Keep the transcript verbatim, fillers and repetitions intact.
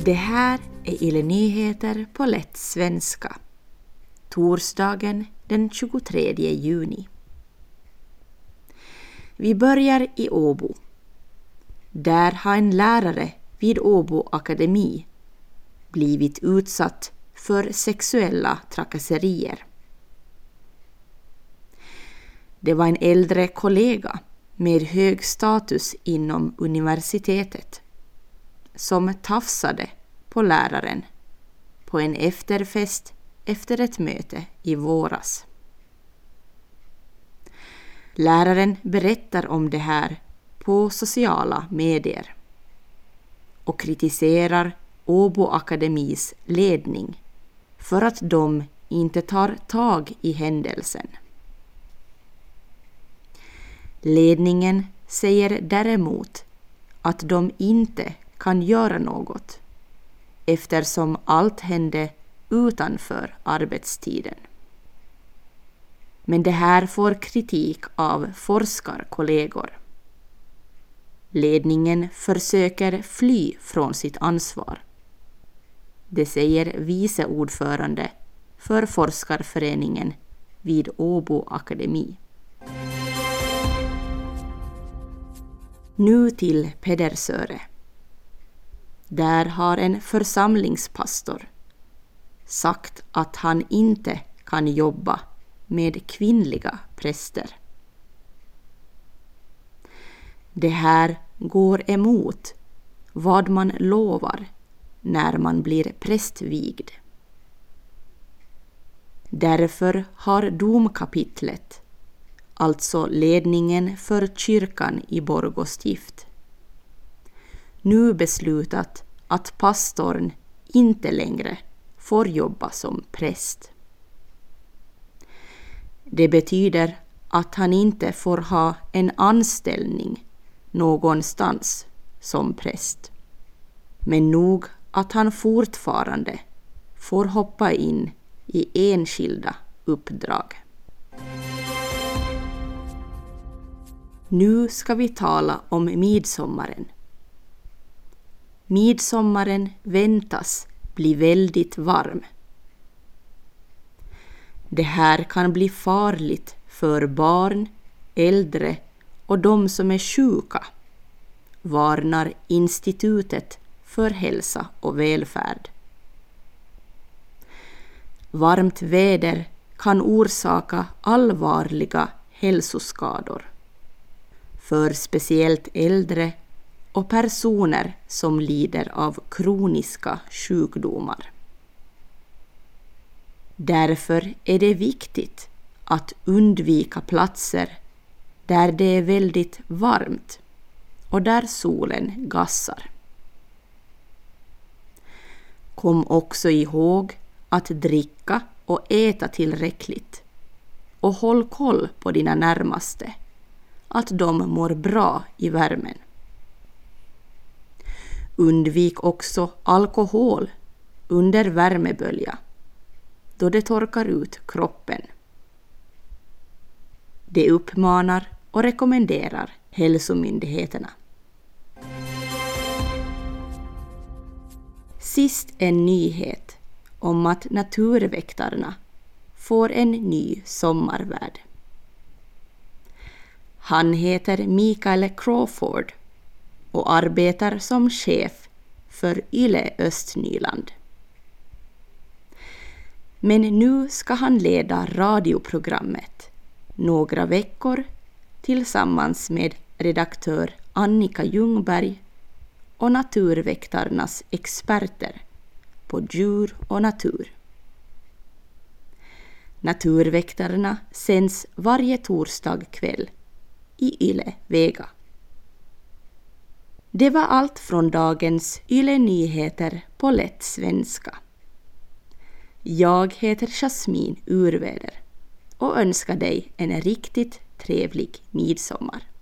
Det här är Yle Nyheter på lätt svenska. Torsdagen den tjugotredje juni. Vi börjar i Åbo. Där har en lärare vid Åbo akademi blivit utsatt för sexuella trakasserier. Det var en äldre kollega med hög status inom universitetet som tafsade på läraren på en efterfest efter ett möte i våras. Läraren berättar om det här på sociala medier och kritiserar Åbo akademis ledning för att de inte tar tag i händelsen. Ledningen säger däremot att de inte kan göra något eftersom allt hände utanför arbetstiden. Men det här får kritik av forskarkollegor. Ledningen försöker fly från sitt ansvar. Det säger vice ordförande för forskarföreningen vid Åbo akademi. Nu till Pedersöre. Där har en församlingspastor sagt att han inte kan jobba med kvinnliga präster. Det här går emot vad man lovar när man blir prästvigd. Därför har domkapitlet, alltså ledningen för kyrkan i Borgå stift, nu beslutat att pastorn inte längre får jobba som präst. Det betyder att han inte får ha en anställning någonstans som präst, men nog att han fortfarande får hoppa in i enskilda uppdrag. Nu ska vi tala om midsommaren. Midsommaren väntas bli väldigt varm. Det här kan bli farligt för barn, äldre och de som är sjuka, varnar Institutet för hälsa och välfärd. Varmt väder kan orsaka allvarliga hälsoskador för speciellt äldre och personer som lider av kroniska sjukdomar. Därför är det viktigt att undvika platser där det är väldigt varmt och där solen gassar. Kom också ihåg att dricka och äta tillräckligt och håll koll på dina närmaste, att de mår bra i värmen. Undvik också alkohol under värmebölja, då det torkar ut kroppen. Det uppmanar och rekommenderar hälsomyndigheterna. Sist en nyhet om att Naturväktarna får en ny sommarvärd. Han heter Mikael Crawford och arbetar som chef för Yle Östnyland. Men nu ska han leda radioprogrammet några veckor tillsammans med redaktör Annika Ljungberg och Naturväktarnas experter på djur och natur. Naturväktarna sänds varje torsdag kväll i Yle Vega. Det var allt från dagens Yle Nyheter på lätt svenska. Jag heter Jasmin Urväder och önskar dig en riktigt trevlig midsommar.